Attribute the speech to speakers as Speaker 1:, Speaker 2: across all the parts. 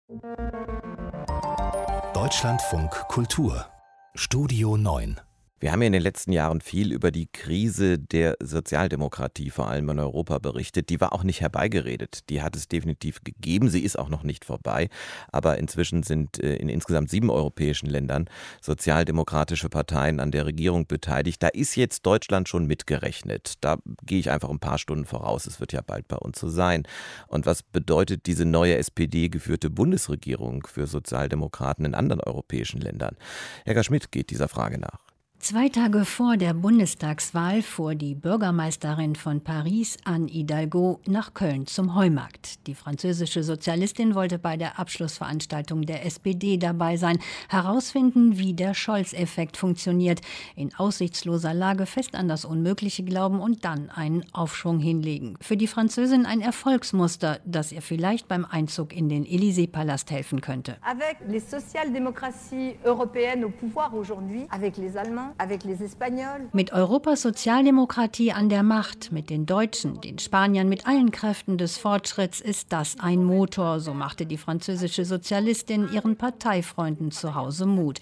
Speaker 1: Deutschlandfunk Kultur Studio 9.
Speaker 2: Wir haben ja in den letzten Jahren viel über die Krise der Sozialdemokratie, vor allem in Europa, berichtet. Die war auch nicht herbeigeredet. Die hat es definitiv gegeben. Sie ist auch noch nicht vorbei. Aber inzwischen sind in insgesamt 7 europäischen Ländern sozialdemokratische Parteien an der Regierung beteiligt. Da ist jetzt Deutschland schon mitgerechnet. Da gehe ich einfach ein paar Stunden voraus. Es wird ja bald bei uns so sein. Und was bedeutet diese neue SPD-geführte Bundesregierung für Sozialdemokraten in anderen europäischen Ländern? Helga Schmidt geht dieser Frage nach.
Speaker 3: 2 Tage vor der Bundestagswahl fuhr die Bürgermeisterin von Paris, Anne Hidalgo, nach Köln zum Heumarkt. Die französische Sozialistin wollte bei der Abschlussveranstaltung der SPD dabei sein, herausfinden, wie der Scholz-Effekt funktioniert, in aussichtsloser Lage fest an das Unmögliche glauben und dann einen Aufschwung hinlegen. Für die Französin ein Erfolgsmuster, das ihr vielleicht beim Einzug in den Élysée-Palast helfen könnte.
Speaker 4: Avec les social-démocraties européennes au pouvoir aujourd'hui, avec les Allemands, avec les Espagnols.
Speaker 3: Mit Europas Sozialdemokratie an der Macht, mit den Deutschen, den Spaniern, mit allen Kräften des Fortschritts ist das ein Motor, so machte die französische Sozialistin ihren Parteifreunden zu Hause Mut.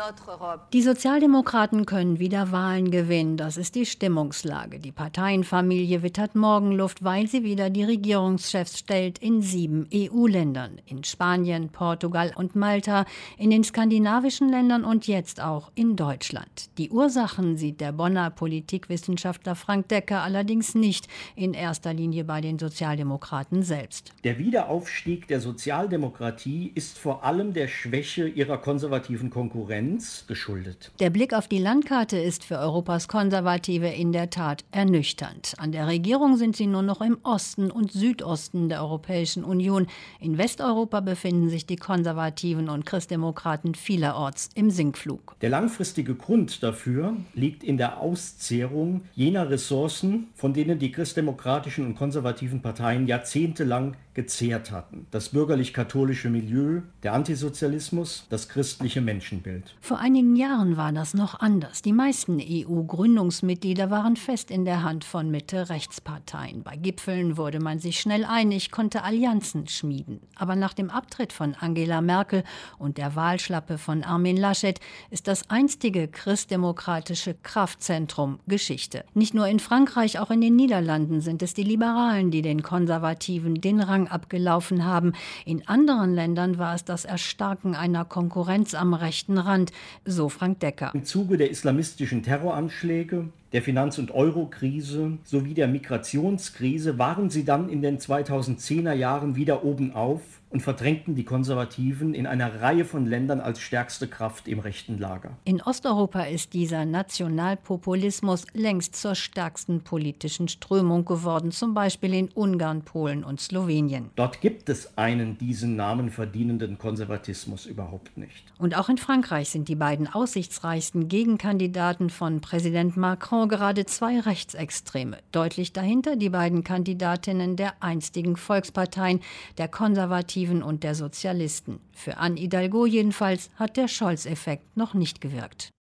Speaker 3: Die Sozialdemokraten können wieder Wahlen gewinnen, das ist die Stimmungslage. Die Parteienfamilie wittert Morgenluft, weil sie wieder die Regierungschefs stellt in 7 EU-Ländern, in Spanien, Portugal und Malta, in den skandinavischen Ländern und jetzt auch in Deutschland. Die Ursachen sieht der Bonner Politikwissenschaftler Frank Decker allerdings nicht in erster Linie bei den Sozialdemokraten selbst.
Speaker 5: Der Wiederaufstieg der Sozialdemokratie ist vor allem der Schwäche ihrer konservativen Konkurrenz geschuldet.
Speaker 3: Der Blick auf die Landkarte ist für Europas Konservative in der Tat ernüchternd. An der Regierung sind sie nur noch im Osten und Südosten der Europäischen Union. In Westeuropa befinden sich die Konservativen und Christdemokraten vielerorts im Sinkflug.
Speaker 5: Der langfristige Grund dafür liegt in der Auszehrung jener Ressourcen, von denen die christdemokratischen und konservativen Parteien jahrzehntelang gezehrt hatten. Das bürgerlich-katholische Milieu, der Antisozialismus, das christliche Menschenbild.
Speaker 3: Vor einigen Jahren war das noch anders. Die meisten EU-Gründungsmitglieder waren fest in der Hand von Mitte-Rechts-Parteien. Bei Gipfeln wurde man sich schnell einig, konnte Allianzen schmieden. Aber nach dem Abtritt von Angela Merkel und der Wahlschlappe von Armin Laschet ist das einstige christdemokratische Kraftzentrum Geschichte. Nicht nur in Frankreich, auch in den Niederlanden sind es die Liberalen, die den Konservativen den Rang abgelaufen haben. In anderen Ländern war es das Erstarken einer Konkurrenz am rechten Rand, so Frank Decker.
Speaker 5: Im Zuge der islamistischen Terroranschläge, der Finanz- und Euro-Krise sowie der Migrationskrise waren sie dann in den 2010er Jahren wieder obenauf und verdrängten die Konservativen in einer Reihe von Ländern als stärkste Kraft im rechten Lager.
Speaker 3: In Osteuropa ist dieser Nationalpopulismus längst zur stärksten politischen Strömung geworden, zum Beispiel in Ungarn, Polen und Slowenien.
Speaker 5: Dort gibt es einen diesen Namen verdienenden Konservatismus überhaupt nicht.
Speaker 3: Und auch in Frankreich sind die beiden aussichtsreichsten Gegenkandidaten von Präsident Macron gerade 2 Rechtsextreme. Deutlich dahinter die beiden Kandidatinnen der einstigen Volksparteien, der Konservativen und der Sozialisten. Für Anne Hidalgo jedenfalls hat der Scholz-Effekt noch nicht gewirkt.